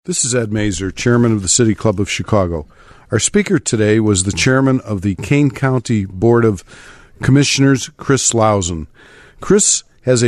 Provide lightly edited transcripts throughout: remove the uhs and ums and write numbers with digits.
This is Ed Mazer, chairman of the City Club of Chicago. Our speaker today was the chairman of the Kane County Board of Commissioners, Chris Lausen. Chris has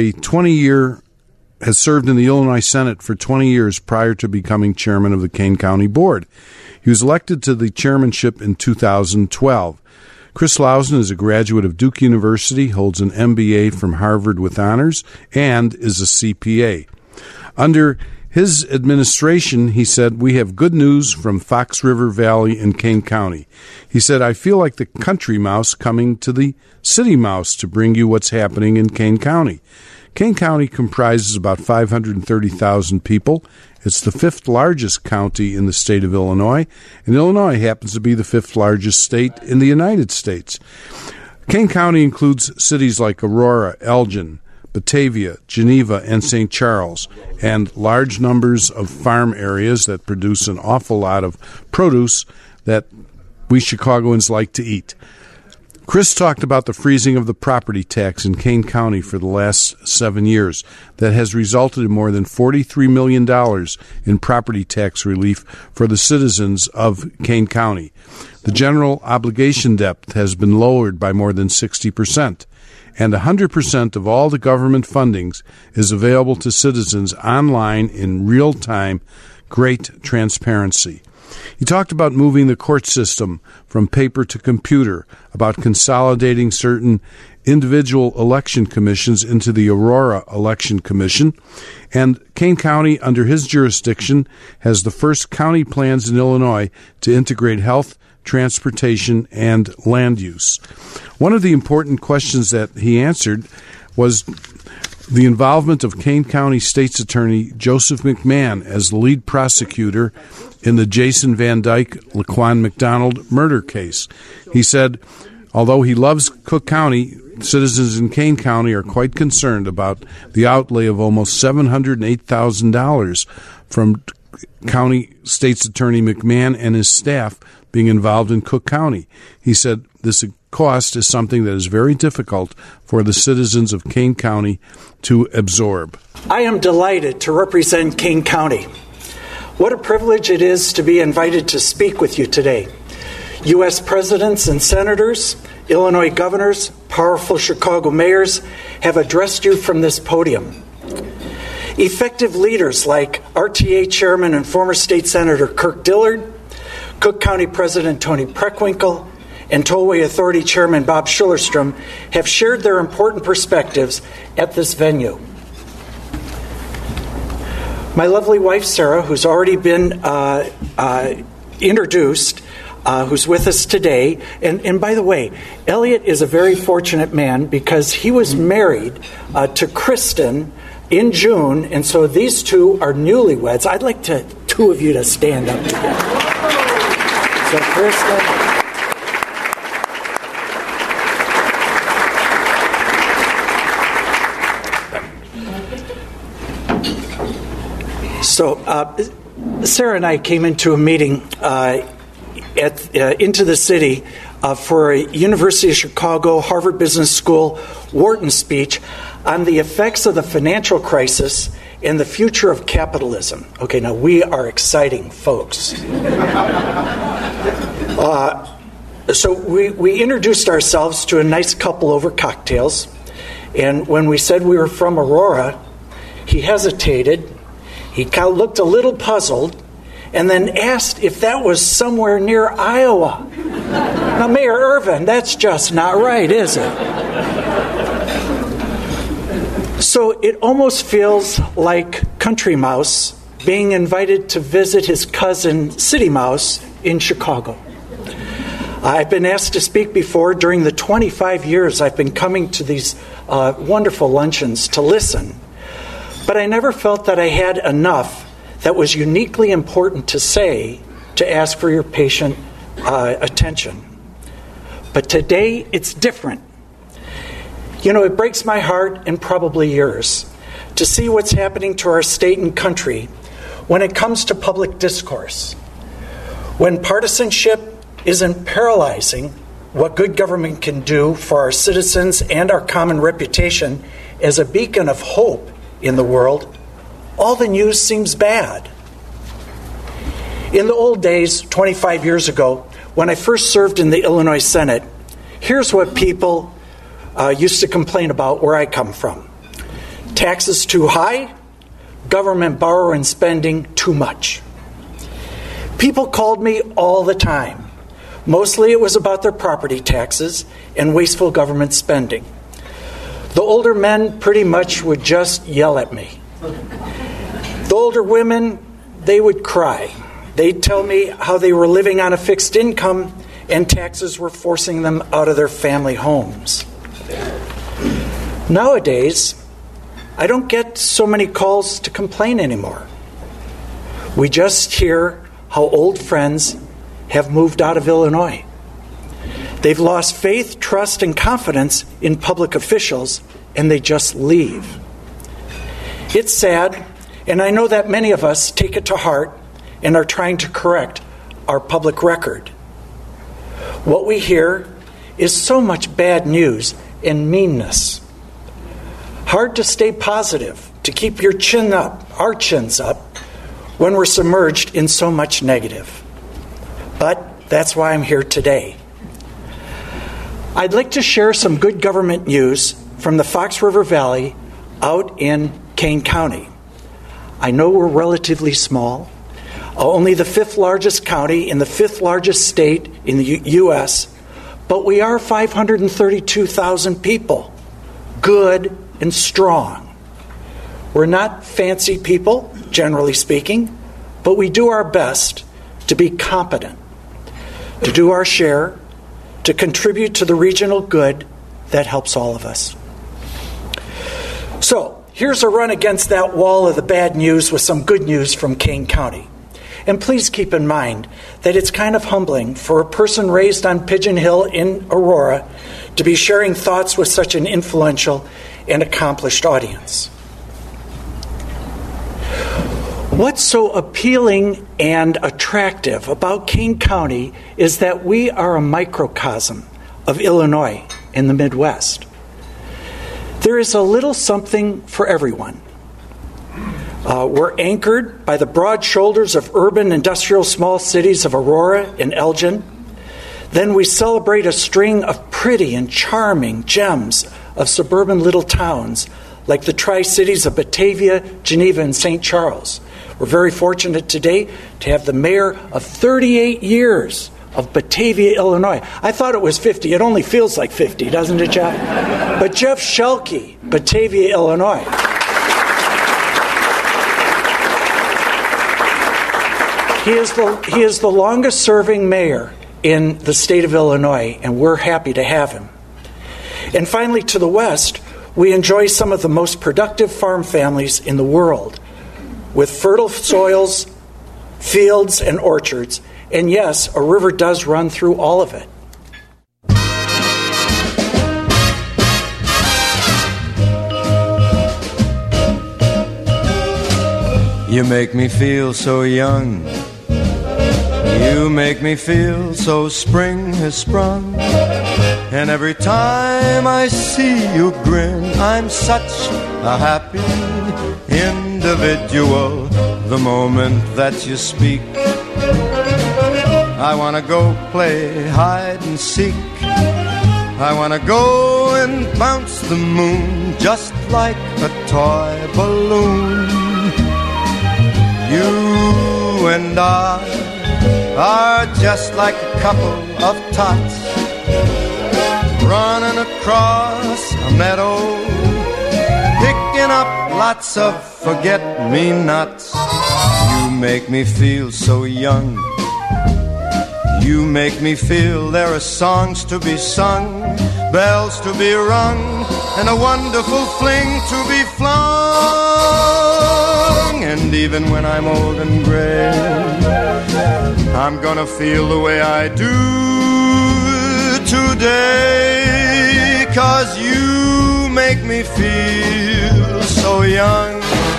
served in the Illinois Senate for 20 years prior to becoming chairman of the Kane County Board. He was elected to the chairmanship in 2012. Chris Lausen is a graduate of Duke University, holds an MBA from Harvard with honors, and is a CPA. Under his administration, he said, "We have good news from Fox River Valley in Kane County." He said, "I feel like the country mouse coming to the city mouse to bring you what's happening in Kane County." Kane County comprises about 530,000 people. It's the fifth largest county in the state of Illinois, and Illinois happens to be the fifth largest state in the United States. Kane County includes cities like Aurora, Elgin, Batavia, Geneva, and St. Charles, and large numbers of farm areas that produce an awful lot of produce that we Chicagoans like to eat. Chris talked about the freezing of the property tax in Kane County for the last 7 years that has resulted in more than $43 million in property tax relief for the citizens of Kane County. The general obligation debt has been lowered by more than 60%. And 100% of all the government fundings is available to citizens online in real time. Great transparency. He talked about moving the court system from paper to computer, about consolidating certain individual election commissions into the Aurora Election Commission, and Kane County, under his jurisdiction, has the first county plans in Illinois to integrate health, transportation, and land use. One of the important questions that he answered was the involvement of Kane County State's Attorney Joseph McMahon as the lead prosecutor in the Jason Van Dyke Laquan McDonald murder case. He said, although he loves Cook County, citizens in Kane County are quite concerned about the outlay of almost $708,000 from County State's Attorney McMahon and his staff being involved in Cook County. He said this cost is something that is very difficult for the citizens of Kane County to absorb. I am delighted to represent Kane County. What a privilege it is to be invited to speak with you today. U.S. presidents and senators, Illinois governors, powerful Chicago mayors have addressed you from this podium. Effective leaders like RTA Chairman and former State Senator Kirk Dillard, Cook County President Tony Preckwinkle, and Tollway Authority Chairman Bob Schillerstrom have shared their important perspectives at this venue. My lovely wife, Sarah, who's already been introduced, who's with us today. And by the way, Elliot is a very fortunate man because he was married to Kristen in June, and so these two are newlyweds. I'd like two of you to stand up together. So Kristen. So Sarah and I came into a meeting into the city for a University of Chicago, Harvard Business School Wharton speech on the effects of the financial crisis and the future of capitalism. Okay, now we are exciting folks. So we introduced ourselves to a nice couple over cocktails, and when we said we were from Aurora, he hesitated. He kind of looked a little puzzled, and then asked if that was somewhere near Iowa. Now, Mayor Irvin, that's just not right, is it? So it almost feels like Country Mouse being invited to visit his cousin City Mouse in Chicago. I've been asked to speak before. During the 25 years I've been coming to these wonderful luncheons to listen, but I never felt that I had enough that was uniquely important to say to ask for your patient attention. But today it's different. You know, it breaks my heart and probably yours to see what's happening to our state and country when it comes to public discourse. When partisanship isn't paralyzing what good government can do for our citizens and our common reputation as a beacon of hope in the world, all the news seems bad. In the old days, 25 years ago, when I first served in the Illinois Senate, here's what people used to complain about where I come from. Taxes too high, government borrowing and spending too much. People called me all the time. Mostly it was about their property taxes and wasteful government spending. The older men pretty much would just yell at me. The older women, they would cry. They'd tell me how they were living on a fixed income and taxes were forcing them out of their family homes. Nowadays, I don't get so many calls to complain anymore. We just hear how old friends have moved out of Illinois. They've lost faith, trust, and confidence in public officials, and they just leave. It's sad, and I know that many of us take it to heart and are trying to correct our public record. What we hear is so much bad news and meanness. Hard to stay positive, to keep your chin up, our chins up, when we're submerged in so much negative. But that's why I'm here today. I'd like to share some good government news from the Fox River Valley out in Kane County. I know we're relatively small, only the 5th largest county in the 5th largest state in the U.S., but we are 532,000 people, good and strong. We're not fancy people, generally speaking, but we do our best to be competent, to do our share, to contribute to the regional good that helps all of us. So, here's a run against that wall of the bad news with some good news from Kane County. And please keep in mind that it's kind of humbling for a person raised on Pigeon Hill in Aurora to be sharing thoughts with such an influential and accomplished audience. What's so appealing and attractive about Kane County is that we are a microcosm of Illinois in the Midwest. There is a little something for everyone. We're anchored by the broad shoulders of urban industrial small cities of Aurora and Elgin. Then we celebrate a string of pretty and charming gems of suburban little towns like the Tri-Cities of Batavia, Geneva, and St. Charles. We're very fortunate today to have the mayor of 38 years of Batavia, Illinois. I thought it was 50. It only feels like 50, doesn't it, Jeff? But Jeff Schelke, Batavia, Illinois. He is the longest serving mayor in the state of Illinois, and we're happy to have him. And finally, to the west, we enjoy some of the most productive farm families in the world, with fertile soils, fields, and orchards. And yes, a river does run through all of it. You make me feel so young. You make me feel so spring has sprung. And every time I see you grin, I'm such a happy individual. The moment that you speak, I wanna go play hide and seek. I wanna go and bounce the moon just like a toy balloon. You and I are just like a couple of tots running across a meadow, picking up lots of forget-me-nots. You make me feel so young. You make me feel there are songs to be sung, bells to be rung, and a wonderful fling to be flung. And even when I'm old and gray, I'm gonna feel the way I do today, 'cause you make me feel so young.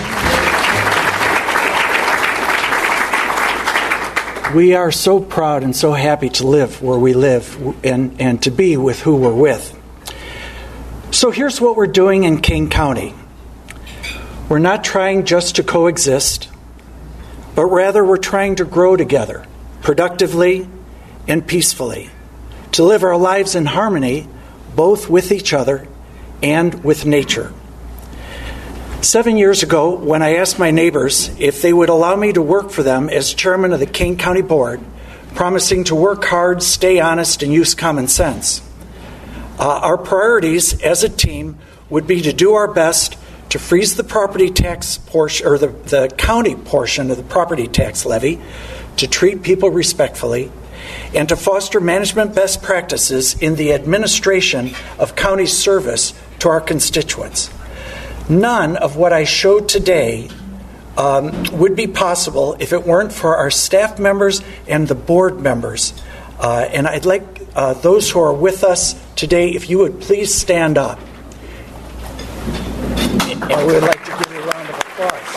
We are so proud and so happy to live where we live and to be with who we're with. So here's what we're doing in Kane County. We're not trying just to coexist. but rather we're trying to grow together, productively and peacefully, to live our lives in harmony, both with each other and with nature. 7 years ago, when I asked my neighbors if they would allow me to work for them as chairman of the Kane County Board, promising to work hard, stay honest, and use common sense, our priorities as a team would be to do our best to freeze the property tax portion, or the county portion of the property tax levy, to treat people respectfully, and to foster management best practices in the administration of county service to our constituents. None of what I showed today would be possible if it weren't for our staff members and the board members. And I'd like those who are with us today, if you would please stand up. And we would like to give you a round of applause.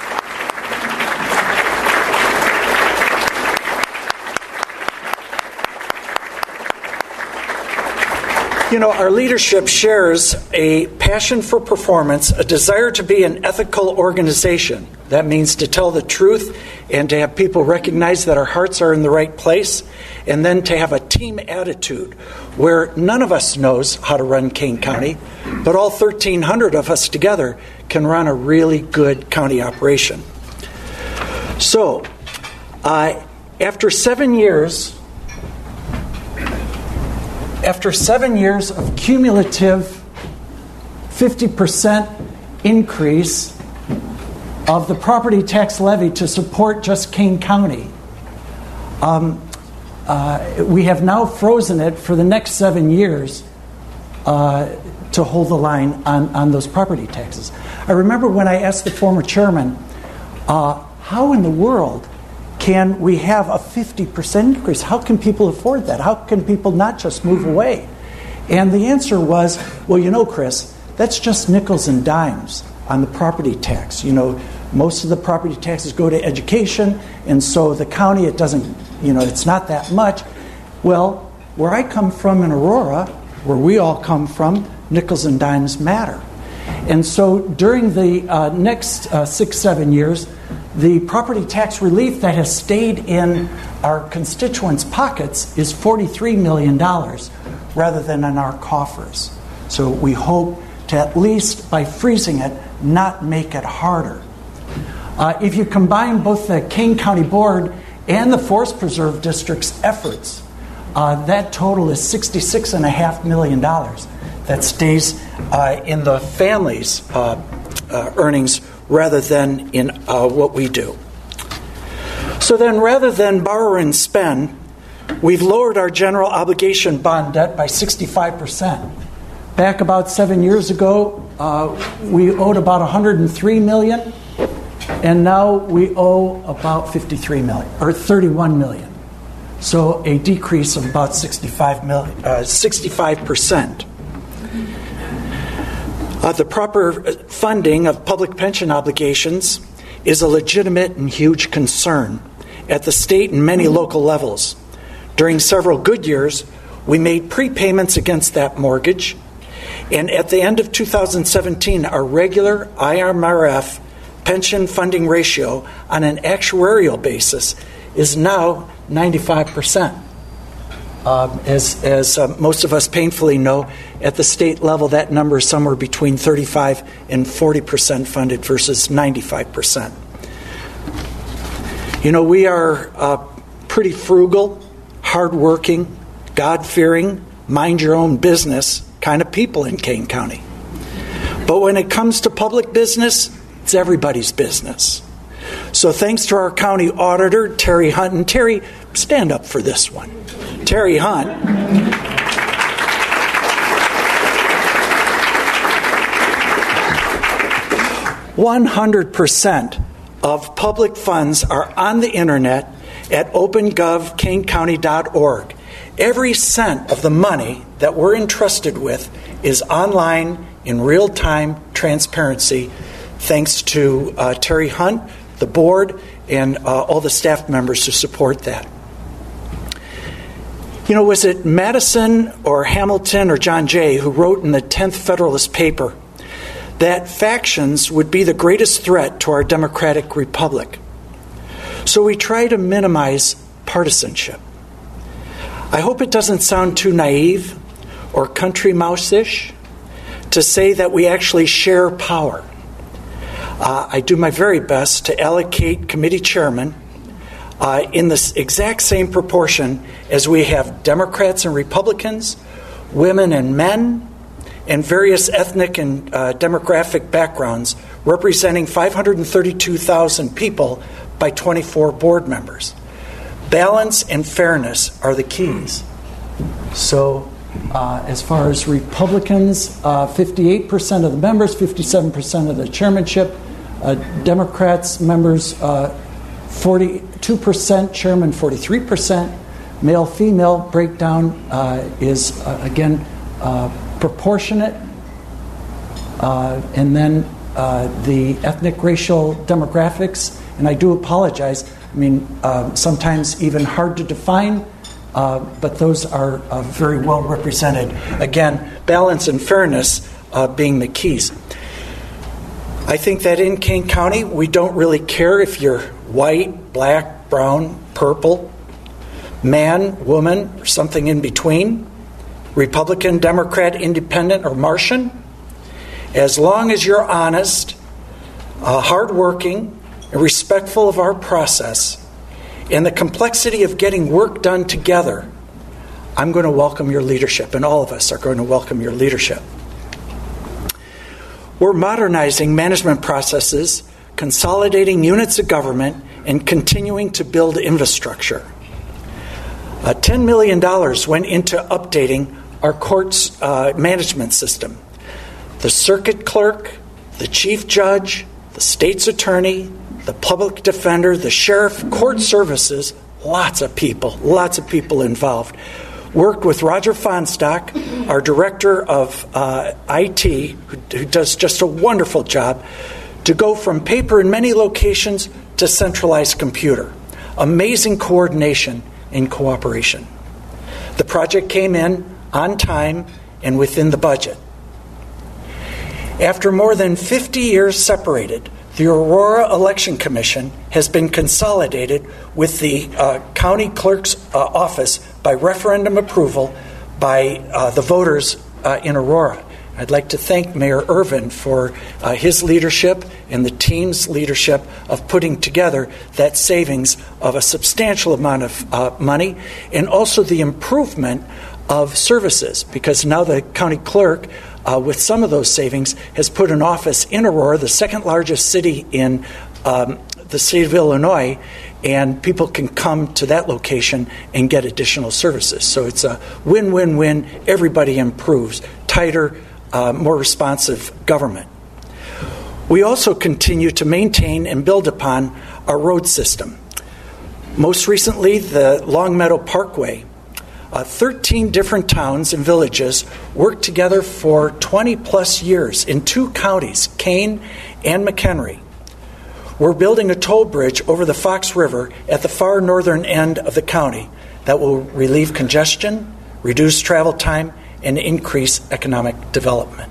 You know, our leadership shares a passion for performance, a desire to be an ethical organization. That means to tell the truth and to have people recognize that our hearts are in the right place, and then to have a team attitude where none of us knows how to run Kane County, but all 1,300 of us together can run a really good county operation. So, after 7 years of cumulative 50% increase of the property tax levy to support just Kane County, we have now frozen it for the next 7 years to hold the line on those property taxes. I remember when I asked the former chairman, how in the world can we have a 50% increase? How can people afford that? How can people not just move away? And the answer was, well, you know, Chris, that's just nickels and dimes on the property tax. You know, most of the property taxes go to education, and so the county, it doesn't, you know, it's not that much. Well, where I come from in Aurora, where we all come from, nickels and dimes matter. And so during the next 6-7 years, the property tax relief that has stayed in our constituents' pockets is $43 million rather than in our coffers. So we hope to, at least by freezing it, not make it harder. If you combine both the Kane County Board and the Forest Preserve District's efforts, that total is $66.5 million that stays in the family's earnings rather than in what we do. So then, rather than borrow and spend, we've lowered our general obligation bond debt by 65%. Back about 7 years ago, we owed about $103 million, and now we owe about $53 million, or $31 million. So a decrease of about 65%. The proper funding of public pension obligations is a legitimate and huge concern at the state and many local levels. During several good years, we made prepayments against that mortgage, and at the end of 2017, our regular IMRF pension funding ratio on an actuarial basis is now 95%. As most of us painfully know, at the state level, that number is somewhere between 35 and 40% funded versus 95%. You know, we are pretty frugal, hardworking, God-fearing, mind-your-own-business kind of people in Kane County. But when it comes to public business, it's everybody's business. So thanks to our county auditor, Terry Hunt. And Terry, stand up for this one. Terry Hunt. 100% of public funds are on the internet at opengovkanecounty.org. Every cent of the money that we're entrusted with is online in real-time transparency, thanks to Terry Hunt, the board, and all the staff members who support that. You know, was it Madison or Hamilton or John Jay who wrote in the 10th Federalist paper that factions would be the greatest threat to our democratic republic? So we try to minimize partisanship. I hope it doesn't sound too naive or country mouse-ish to say that we actually share power. I do my very best to allocate committee chairmen in the exact same proportion as we have Democrats and Republicans, women and men, and various ethnic and demographic backgrounds, representing 532,000 people by 24 board members. Balance and fairness are the keys. So as far as Republicans, 58% of the members, 57% of the chairmanship. Democrats members, 42%, chairman 43%. Male-female breakdown is, again, proportionate. And then the ethnic, racial demographics, and I do apologize, I mean, sometimes even hard to define, but those are very well represented. Again, balance and fairness being the keys. I think that in Kane County, we don't really care if you're white, black, brown, purple, man, woman, or something in between, Republican, Democrat, Independent, or Martian. As long as you're honest, hardworking, and respectful of our process, and the complexity of getting work done together, I'm going to welcome your leadership, and all of us are going to welcome your leadership. We're modernizing management processes, consolidating units of government, and continuing to build infrastructure. $10 million went into updating our court's management system. The circuit clerk, the chief judge, the state's attorney, the public defender, the sheriff, court services, lots of people involved. Worked with Roger Fonstock, our director of IT, who does just a wonderful job, to go from paper in many locations to centralized computer. Amazing coordination and cooperation. The project came in on time and within the budget. After more than 50 years separated, the Aurora Election Commission has been consolidated with the county clerk's office by referendum approval by the voters in Aurora. I'd like to thank Mayor Irvin for his leadership and the team's leadership of putting together that savings of a substantial amount of money, and also the improvement of services, because now the county clerk, with some of those savings, has put an office in Aurora, the second largest city in the state of Illinois, and people can come to that location and get additional services. So it's a win-win-win. Everybody improves. Tighter, more responsive government. We also continue to maintain and build upon our road system. Most recently, the Longmeadow Parkway. 13 different towns and villages worked together for 20-plus years in 2 counties, Kane and McHenry. We're building a toll bridge over the Fox River at the far northern end of the county that will relieve congestion, reduce travel time, and increase economic development.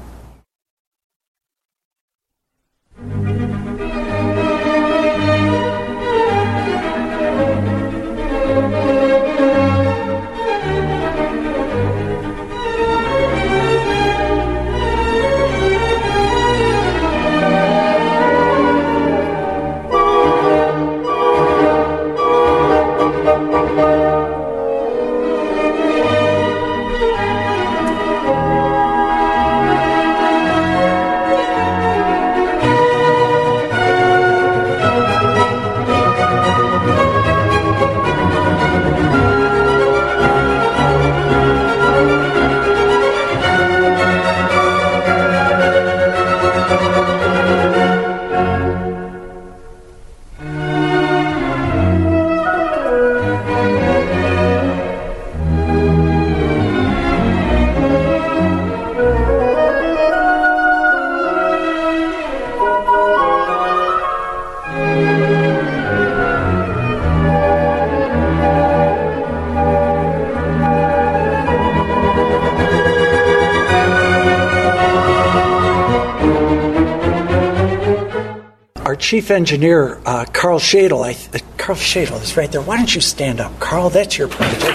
Chief engineer Carl Shadle, Carl Shadle is right there. Why don't you stand up? Carl, that's your project.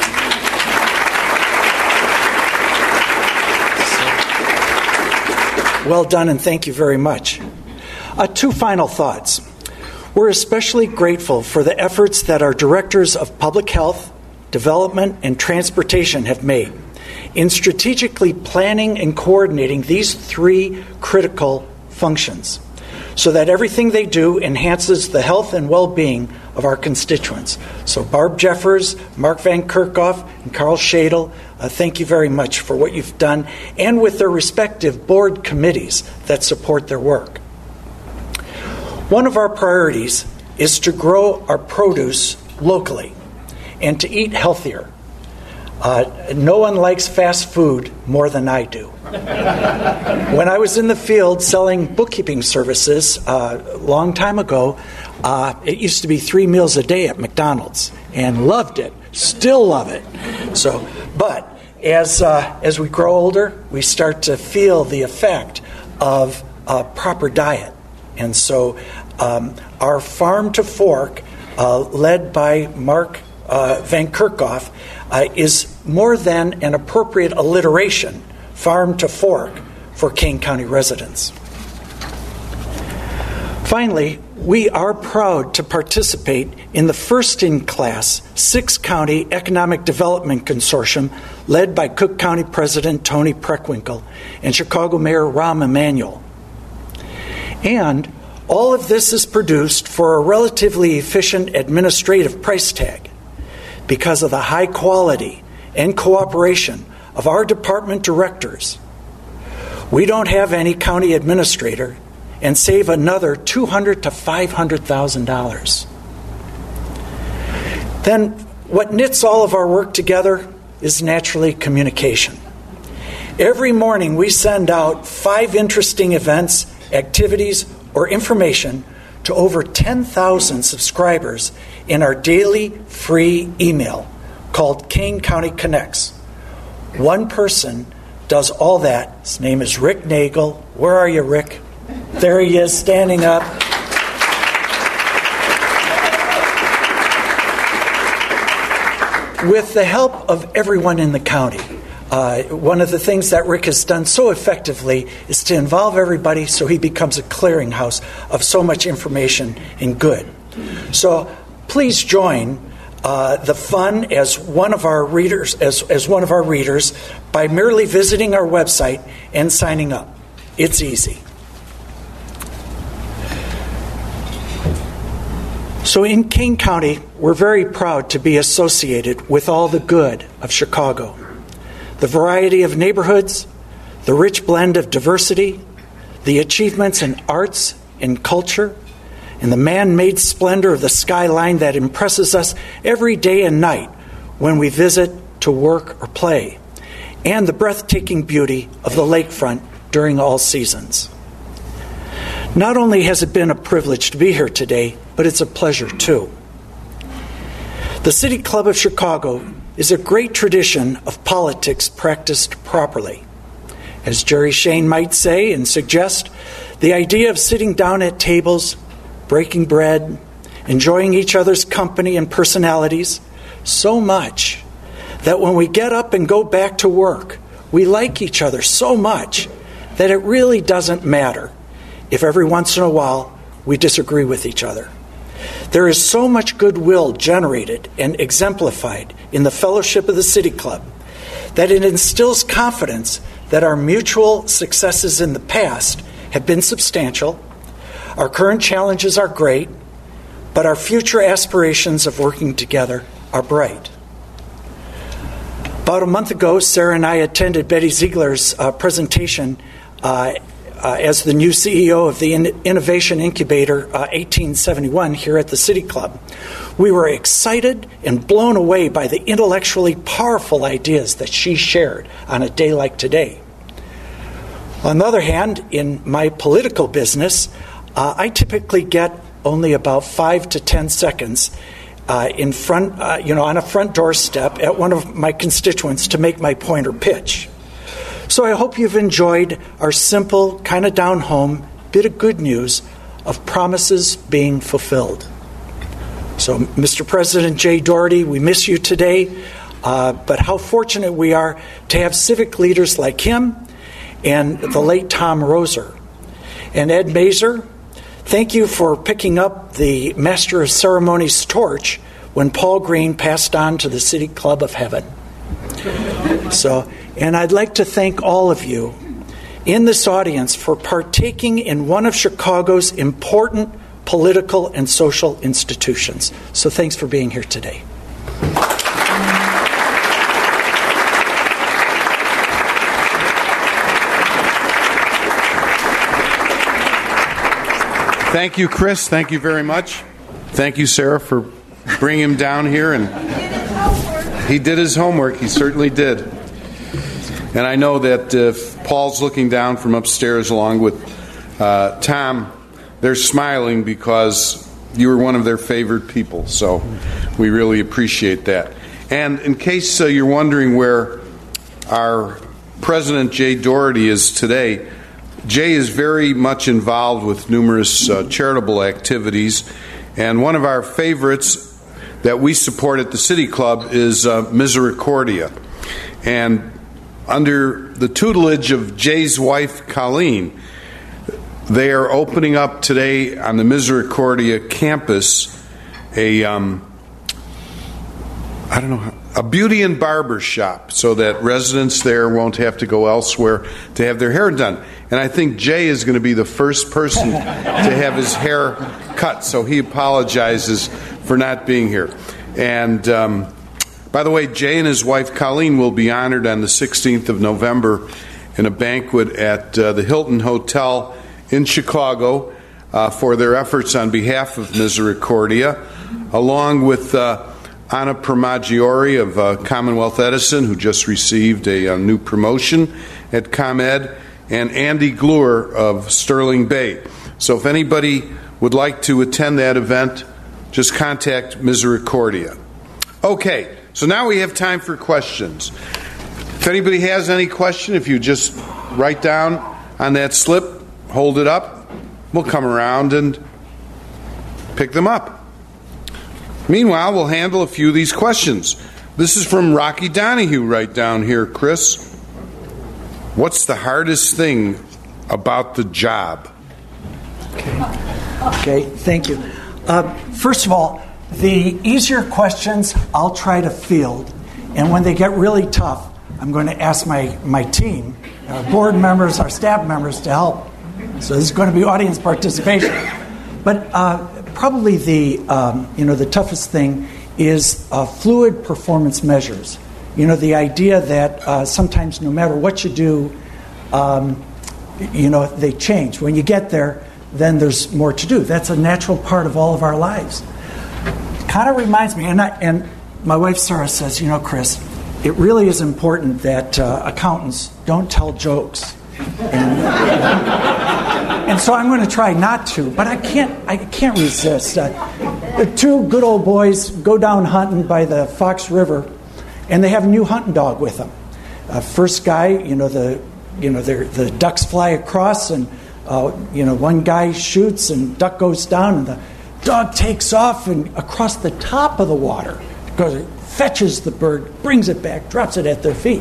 Well done, and thank you very much. Two final thoughts. We're especially grateful for the efforts that our directors of public health, development, and transportation have made in strategically planning and coordinating these three critical functions so that everything they do enhances the health and well-being of our constituents. So Barb Jeffers, Mark Van Kerkhoff, and Carl Shadle, thank you very much for what you've done, and with their respective board committees that support their work. One of our priorities is to grow our produce locally and to eat healthier. No one likes fast food more than I do. When I was in the field selling bookkeeping services a long time ago, it used to be 3 meals a day at McDonald's, and loved it. Still love it. But as we grow older, we start to feel the effect of a proper diet. And so our Farm to Fork, led by Mark Van Kerkhoff, is more than an appropriate alliteration, Farm to Fork, for Kane County residents. Finally, we are proud to participate in the first-in-class 6-county Economic Development Consortium led by Cook County President Tony Preckwinkle and Chicago Mayor Rahm Emanuel. And all of this is produced for a relatively efficient administrative price tag because of the high quality and cooperation of our department directors. We don't have any county administrator and save another $200,000 to $500,000. Then what knits all of our work together is naturally communication. Every morning we send out 5 interesting events, activities, or information to over 10,000 subscribers in our daily free email called Kane County Connects. One person does all that. His name is Rick Nagel. Where are you, Rick? There he is, standing up. With the help of everyone in the county, one of the things that Rick has done so effectively is to involve everybody so he becomes a clearinghouse of so much information and good. So please join the fun as one of our readers, as one of our readers, by merely visiting our website and signing up. It's easy. So in Kane County, we're very proud to be associated with all the good of Chicago. The variety of neighborhoods, the rich blend of diversity, the achievements in arts and culture, and the man-made splendor of the skyline that impresses us every day and night when we visit to work or play, and the breathtaking beauty of the lakefront during all seasons. Not only has it been a privilege to be here today, but it's a pleasure too. The City Club of Chicago is a great tradition of politics practiced properly. As Jerry Shane might say and suggest, the idea of sitting down at tables, breaking bread, enjoying each other's company and personalities so much that when we get up and go back to work, we like each other so much that it really doesn't matter if every once in a while we disagree with each other. There is so much goodwill generated and exemplified in the fellowship of the City Club that it instills confidence that our mutual successes in the past have been substantial, our current challenges are great, but our future aspirations of working together are bright. About a month ago, Sarah and I attended Betty Ziegler's presentation as the new CEO of the Innovation Incubator 1871 here at the City Club. We were excited and blown away by the intellectually powerful ideas that she shared on a day like today. On the other hand, in my political business, I typically get only about 5 to 10 seconds in front, on a front doorstep at one of my constituents to make my point or pitch. So I hope you've enjoyed our simple, kind of down-home bit of good news of promises being fulfilled. So, Mr. President Jay Doherty, we miss you today, but how fortunate we are to have civic leaders like him and the late Tom Roser. And Ed Mazer, thank you for picking up the Master of Ceremonies torch when Paul Green passed on to the City Club of Heaven. And I'd like to thank all of you in this audience for partaking in one of Chicago's important political and social institutions. So thanks for being here today. Thank you, Chris. Thank you very much. Thank you, Sarah, for bringing him down here. And he did his homework. He certainly did. And I know that if Paul's looking down from upstairs along with Tom, they're smiling because you were one of their favorite people. So we really appreciate that. And in case you're wondering where our President Jay Doherty is today, Jay is very much involved with numerous charitable activities, and one of our favorites that we support at the City Club is Misericordia. And under the tutelage of Jay's wife, Colleen, they are opening up today on the Misericordia campus a beauty and barber shop so that residents there won't have to go elsewhere to have their hair done. And I think Jay is going to be the first person to have his hair cut, so he apologizes for not being here. And by the way, Jay and his wife Colleen will be honored on the 16th of November in a banquet at the Hilton Hotel in Chicago for their efforts on behalf of Misericordia, along with Anna Permaggiore of Commonwealth Edison, who just received a new promotion at ComEd, and Andy Glure of Sterling Bay. So if anybody would like to attend that event, just contact Misericordia. Okay, so now we have time for questions. If anybody has any question, if you just write down on that slip, hold it up, we'll come around and pick them up. Meanwhile, we'll handle a few of these questions. This is from Rocky Donahue right down here, Chris. What's the hardest thing about the job? Okay, thank you. First of all, the easier questions I'll try to field, and when they get really tough, I'm going to ask my team, our board members, our staff members to help. So this is going to be audience participation. But probably the toughest thing is fluid performance measures. The idea that sometimes no matter what you do, they change. When you get there, then there's more to do. That's a natural part of all of our lives. It kind of reminds me, and my wife Sarah says, Chris, it really is important that accountants don't tell jokes. And so I'm going to try not to, but I can't resist. The two good old boys go down hunting by the Fox River, and they have a new hunting dog with them. First guy, the ducks fly across, and one guy shoots, and duck goes down, and the dog takes off and across the top of the water, goes, fetches the bird, brings it back, drops it at their feet.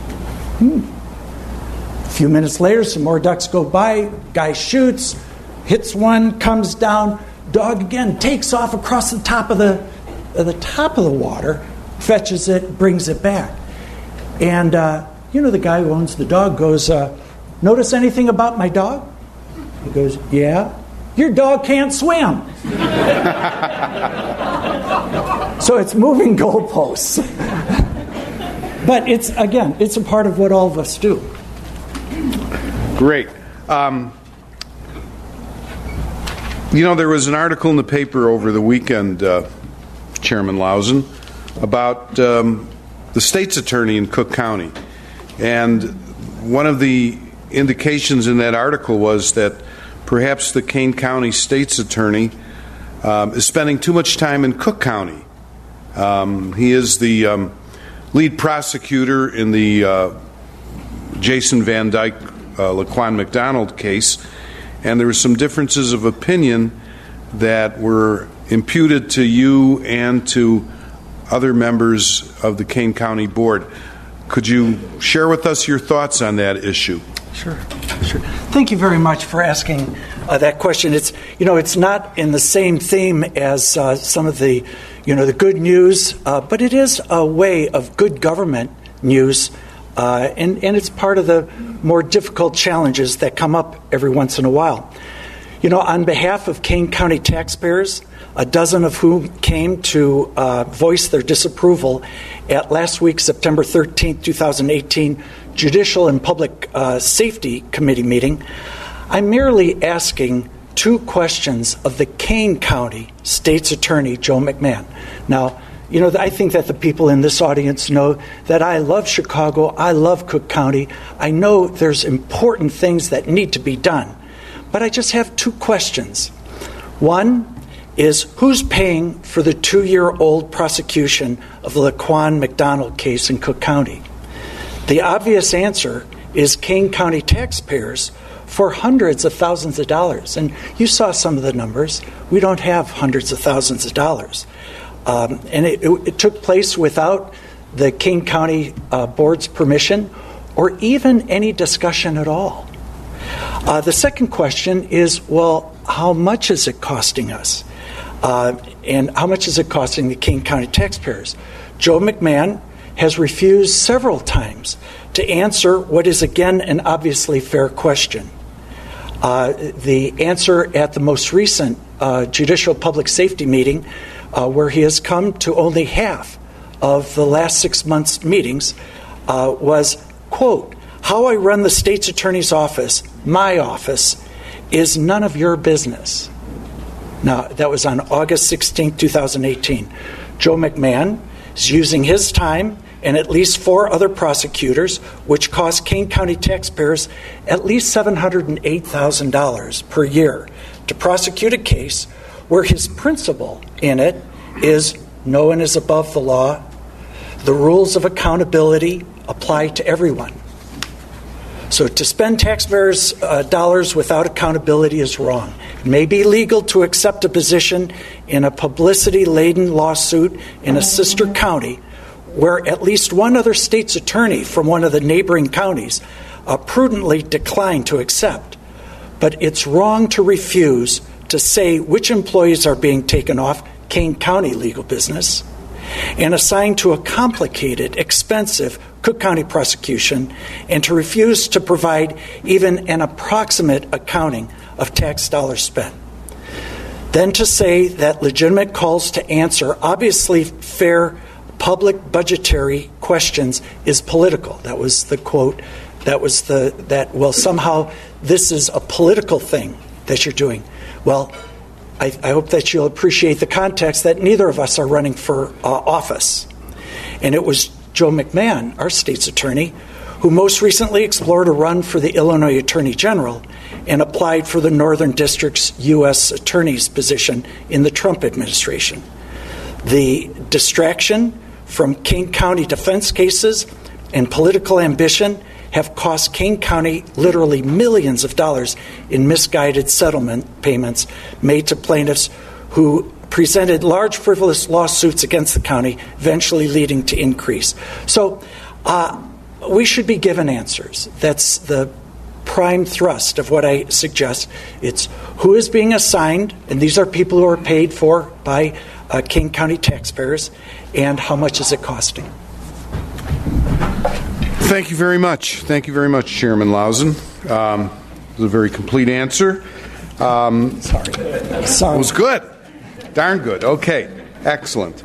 A few minutes later, some more ducks go by. Guy shoots, hits one, comes down. Dog again takes off across the top of the water, fetches it, brings it back. And the guy who owns the dog goes, "Notice anything about my dog?" He goes, "Yeah, your dog can't swim." So it's moving goalposts. But it's a part of what all of us do. Great. There was an article in the paper over the weekend, Chairman Lausen, about the state's attorney in Cook County. And one of the indications in that article was that perhaps the Kane County state's attorney is spending too much time in Cook County. He is the lead prosecutor in the Jason Van Dyke, Laquan McDonald case, and there were some differences of opinion that were imputed to you and to other members of the Kane County Board. Could you share with us your thoughts on that issue? Sure. Thank you very much for asking that question. It's not in the same theme as some of the the good news, but it is a way of good government news, and it's part of the more difficult challenges that come up every once in a while. On behalf of Kane County taxpayers, a dozen of whom came to voice their disapproval at last week's September 13th, 2018 Judicial and Public Safety Committee meeting, I'm merely asking two questions of the Kane County State's Attorney, Joe McMahon. Now, I think that the people in this audience know that I love Chicago, I love Cook County. I know there's important things that need to be done, but I just have two questions. One is, who's paying for the 2-year-old prosecution of the Laquan McDonald case in Cook County? The obvious answer is Kane County taxpayers for hundreds of thousands of dollars. And you saw some of the numbers. We don't have hundreds of thousands of dollars. And it took place without the Kane County Board's permission or even any discussion at all. The second question is, well, how much is it costing us? And how much is it costing the Kane County taxpayers? Joe McMahon has refused several times to answer what is, again, an obviously fair question. The answer at the most recent Judicial Public Safety meeting, where he has come to only half of the last 6 months' meetings, was, quote, "How I run the state's attorney's office, my office, is none of your business." Now, that was on August 16, 2018. Joe McMahon is using his time and at least 4 other prosecutors, which cost Kane County taxpayers at least $708,000 per year, to prosecute a case where his principle in it is no one is above the law. The rules of accountability apply to everyone. So to spend taxpayers' dollars without accountability is wrong. It may be legal to accept a position in a publicity-laden lawsuit in a sister county where at least one other state's attorney from one of the neighboring counties prudently declined to accept. But it's wrong to refuse to say which employees are being taken off Kane County legal business and assigned to a complicated, expensive Cook County prosecution, and to refuse to provide even an approximate accounting of tax dollars spent. Then to say that legitimate calls to answer obviously fair public budgetary questions is political. That was the quote. Well, somehow this is a political thing that you're doing. Well, I hope that you'll appreciate the context that neither of us are running for office. And it was Joe McMahon, our state's attorney, who most recently explored a run for the Illinois Attorney General and applied for the Northern District's U.S. Attorney's position in the Trump administration. The distraction from Kane County defense cases and political ambition have cost Kane County literally millions of dollars in misguided settlement payments made to plaintiffs who presented large frivolous lawsuits against the county, eventually leading to increase. So we should be given answers. That's the prime thrust of what I suggest. It's who is being assigned, and these are people who are paid for by Kane County taxpayers, and how much is it costing? Thank you very much. Thank you very much, Chairman Lowson. It was a very complete answer. Sorry. It was good. Darn good. Okay. Excellent.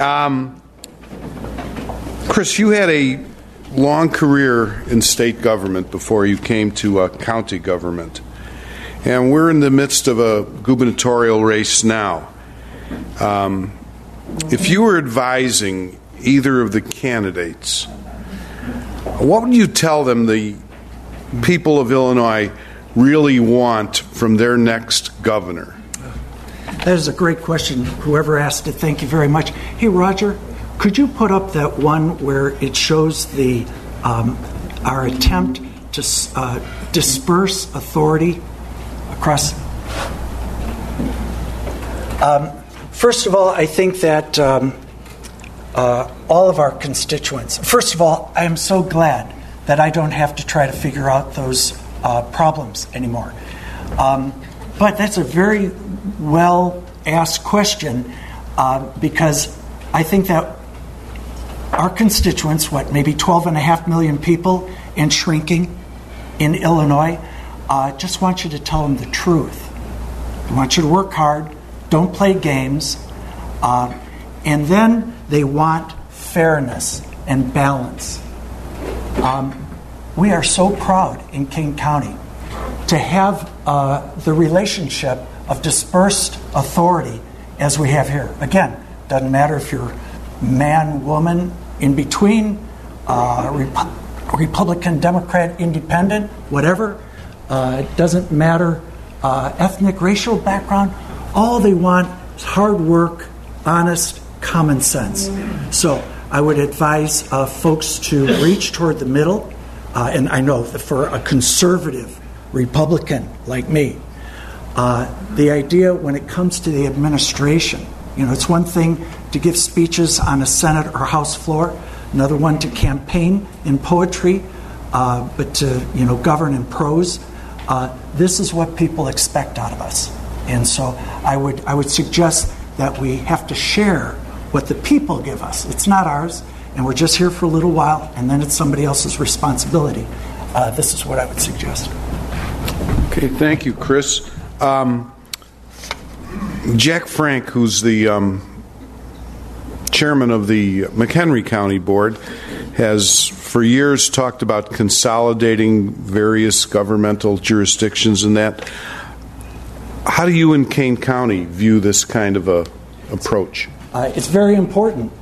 Chris, you had a long career in state government before you came to county government. And we're in the midst of a gubernatorial race now. If you were advising either of the candidates, what would you tell them the people of Illinois really want from their next governor? That is a great question. Whoever asked it, thank you very much. Hey, Roger, could you put up that one where it shows the our attempt to disperse authority across? First of all, I think that all of our constituents, first of all, I am so glad that I don't have to try to figure out those problems anymore. But that's a very well-asked question because I think that our constituents, maybe 12.5 million people and shrinking in Illinois, just want you to tell them the truth. They want you to work hard, don't play games, and then they want fairness and balance. We are so proud in Kane County to have the relationship of dispersed authority as we have here. Again, doesn't matter if you're man, woman, in between, Republican, Democrat, Independent, whatever. It doesn't matter ethnic, racial background. All they want is hard work, honest, common sense. So I would advise folks to reach toward the middle. And I know that for a conservative Republican like me, the idea when it comes to the administration, it's one thing to give speeches on a Senate or House floor, another one to campaign in poetry, but to govern in prose. This is what people expect out of us, and so I would suggest that we have to share what the people give us. It's not ours, and we're just here for a little while, and then it's somebody else's responsibility. This is what I would suggest. Okay, thank you, Chris. Jack Frank, who's the chairman of the McHenry County Board, has for years talked about consolidating various governmental jurisdictions and that. How do you in Kane County view this kind of a approach? It's very important.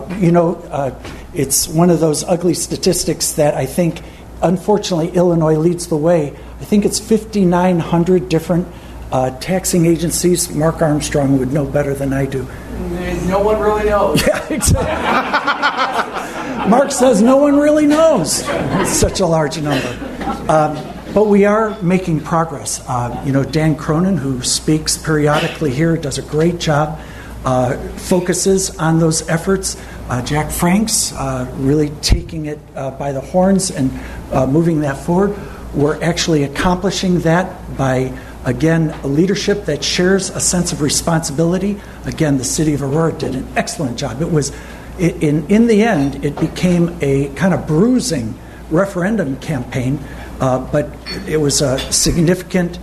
It's one of those ugly statistics that I think, unfortunately, Illinois leads the way. I think it's 5,900 different taxing agencies. Mark Armstrong would know better than I do. No one really knows. Yeah, exactly. Mark says no one really knows. It's such a large number. But we are making progress. Dan Cronin, who speaks periodically here, does a great job, focuses on those efforts. Jack Franks really taking it by the horns and moving that forward. We're actually accomplishing that by, again, a leadership that shares a sense of responsibility. Again, the city of Aurora did an excellent job. It was, in the end, it became a kind of bruising referendum campaign, but it was a significant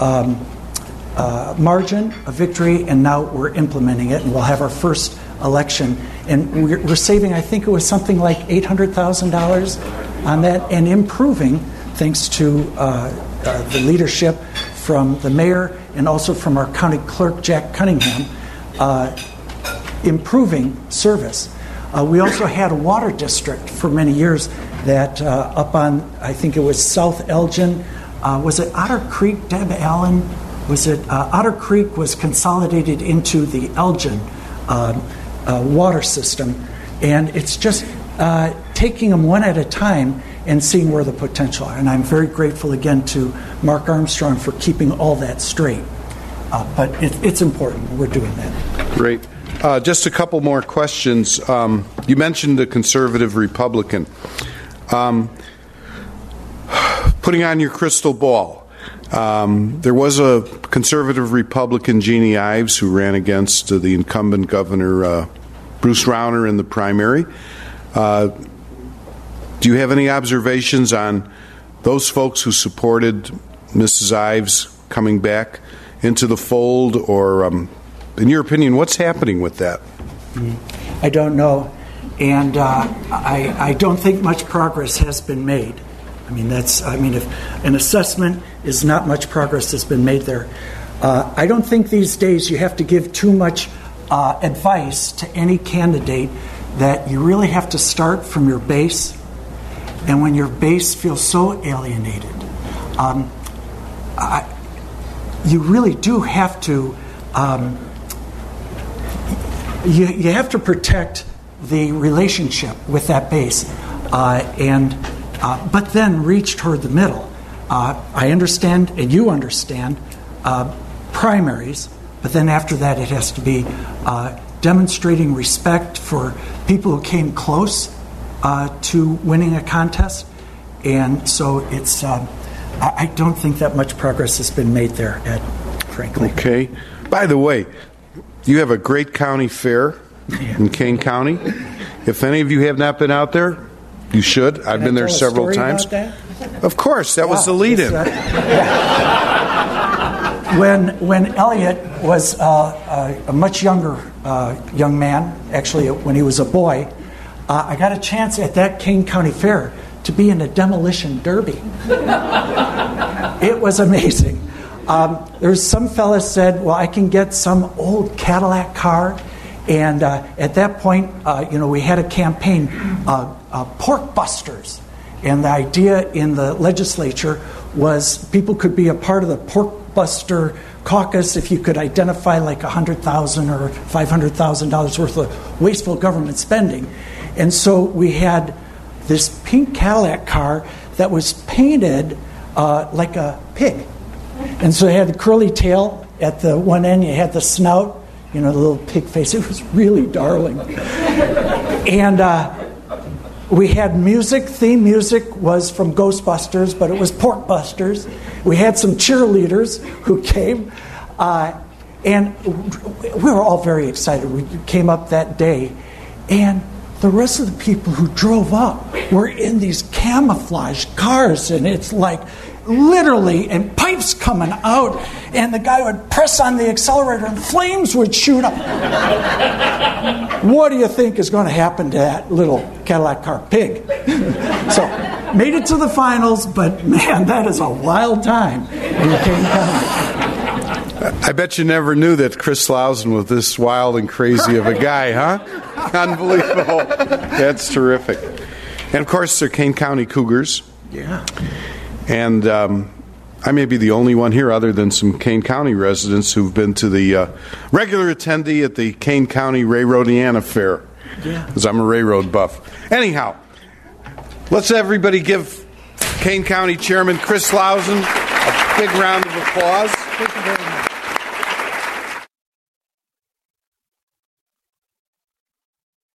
margin of victory, and now we're implementing it, and we'll have our first election. And we're saving, I think it was something like $800,000 on that, and improving, thanks to the leadership from the mayor and also from our county clerk, Jack Cunningham, improving service. We also had a water district for many years that up on, I think it was South Elgin, was it Otter Creek, Deb Allen? Was it Otter Creek was consolidated into the Elgin water system, and it's just taking them one at a time and seeing where the potential are. And I'm very grateful again to Mark Armstrong for keeping all that straight. But it's important. We're doing that. Great. Just a couple more questions. You mentioned the conservative Republican. Putting on your crystal ball, there was a conservative Republican, Jeannie Ives, who ran against the incumbent governor, Bruce Rauner, in the primary. Do you have any observations on those folks who supported Mrs. Ives coming back into the fold, or, in your opinion, what's happening with that? I don't know, and I don't think much progress has been made. If an assessment is not much progress has been made there. I don't think these days you have to give too much advice to any candidate, that you really have to start from your base. And when your base feels so alienated, you really do have to you have to protect the relationship with that base, but then reach toward the middle. I understand, and you understand, primaries but then after that it has to be demonstrating respect for people who came close to winning a contest. And so it's, I don't think that much progress has been made there, Ed, frankly. Okay. By the way, you have a great county fair in Kane County. If any of you have not been out there, you should. I've been there several times. Of course, that was the lead-in. When Elliot was a much younger young man, actually when he was a boy, I got a chance at that Kane County Fair to be in a demolition derby. It was amazing. There's some fella said, well, I can get some old Cadillac car. And at that point, we had a campaign, Pork Busters. And the idea in the legislature was people could be a part of the Pork Buster caucus if you could identify like $100,000 or $500,000 worth of wasteful government spending. And so we had this pink Cadillac car that was painted like a pig. And so it had the curly tail at the one end, you had the snout, the little pig face. It was really darling. And we had music. Theme music was from Ghostbusters, but it was Pork Busters. We had some cheerleaders who came. And we were all very excited. We came up that day. And the rest of the people who drove up were in these camouflage cars. And it's like literally, and pipes coming out, and the guy would press on the accelerator and flames would shoot up. What do you think is going to happen to that little Cadillac car pig? So, made it to the finals, but man, that is a wild time in Kane County. I bet you never knew that Chris Lausen was this wild and crazy of a guy, huh? Unbelievable. That's terrific. And of course, they're Kane County Cougars. Yeah. And I may be the only one here other than some Kane County residents who've been to the regular attendee at the Kane County Railroadiana Fair. Yeah. Because I'm a railroad buff. Anyhow, let's everybody give Kane County Chairman Chris Lausen a big round of applause. Thank you very much.